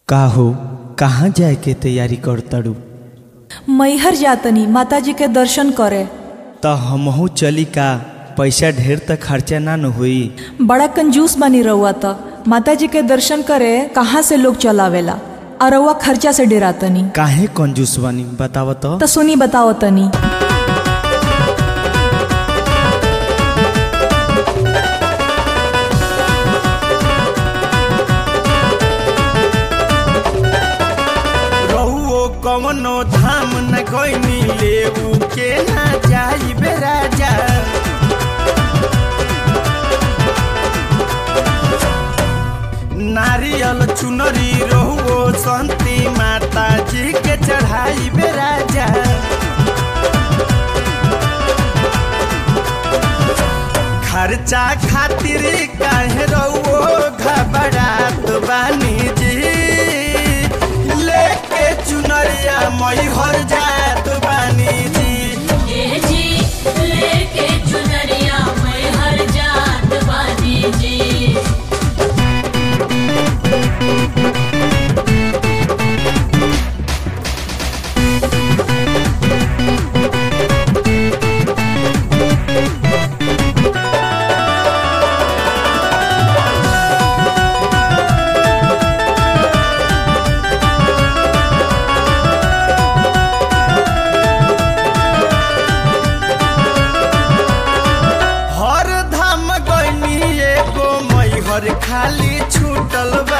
का हो कहाँ जाए के तैयारी कर तड़ू? मैहर जातनी माताजी के दर्शन करे। तो हमहू चली का? पैसा ढेर तक खर्चा ना न हुई। बड़ा कंजूस बनी रहुआ तो माताजी के दर्शन करे कहाँ से लोग चलावेला और रहुआ खर्चा से डेरातनी। काहे कंजूस बनी बताव तो सुनी बताओ तनी। कवनो धाम न गइनी लेऊ के ना जाई बेराजा। नारियल चुनरी रहुओ संती माता जी के चढ़ाई बेराजा। खर्चा खातिर काहे रहुओ घबरात बानी जी। लेके चुनरिया मैहर जात बानी जी। लेके चुनरिया मैहर जात बानी जी। खाली छूटल बा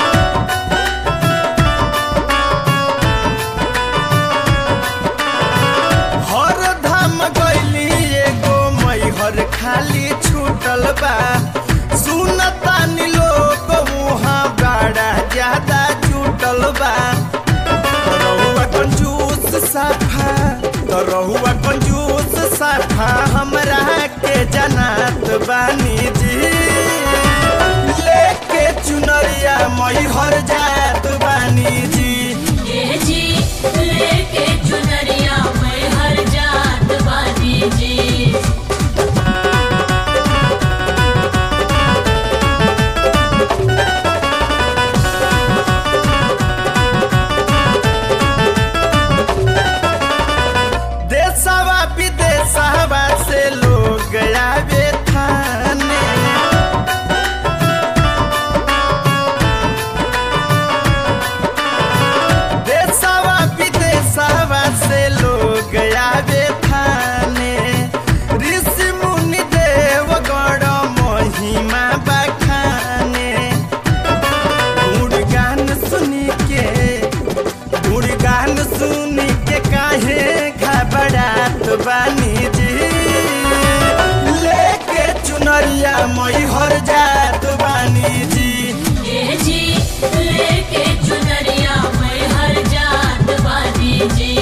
हर धाम गइली एगो मैहर खाली छूटल बा। सुनतानी लोग वहाँ बड़ा ज्यादा छूटल बा। रहुआ कंजूस साफा तो रहुआ कंजूस साफा हमरा के जनात बानी जी। लेके चुनरिया मैहर जात बानी जी। लेके चुनरिया मैहर जात बानी जी। देशवा विदेशवा से लोग आवे थाने। देशवा विदेशवा से लोग आवे थाने। ऋषि मुनि देवगण महिमा बखाने। गुणगान सुनी के काहे घबरात बानी जी। लेके चुनरिया मैहर जात बानी जी। लेके चुनरिया मैहर जात बानी जी।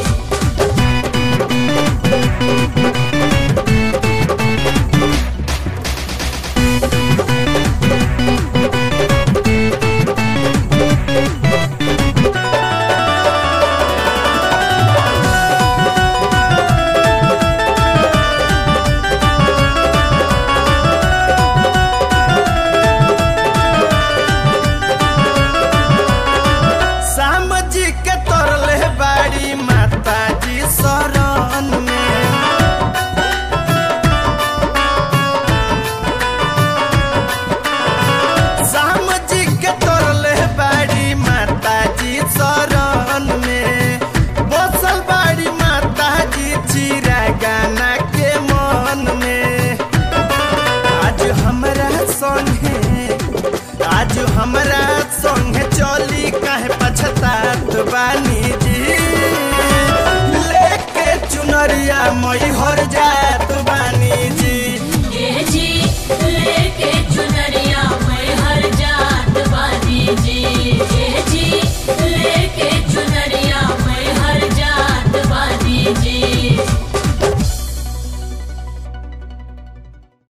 आज हमरा संगे चली काहे पछतात बानी जी। लेके चुनरिया मैहर जात बानी जी। लेके चुनरिया मैहर जात बानी जी।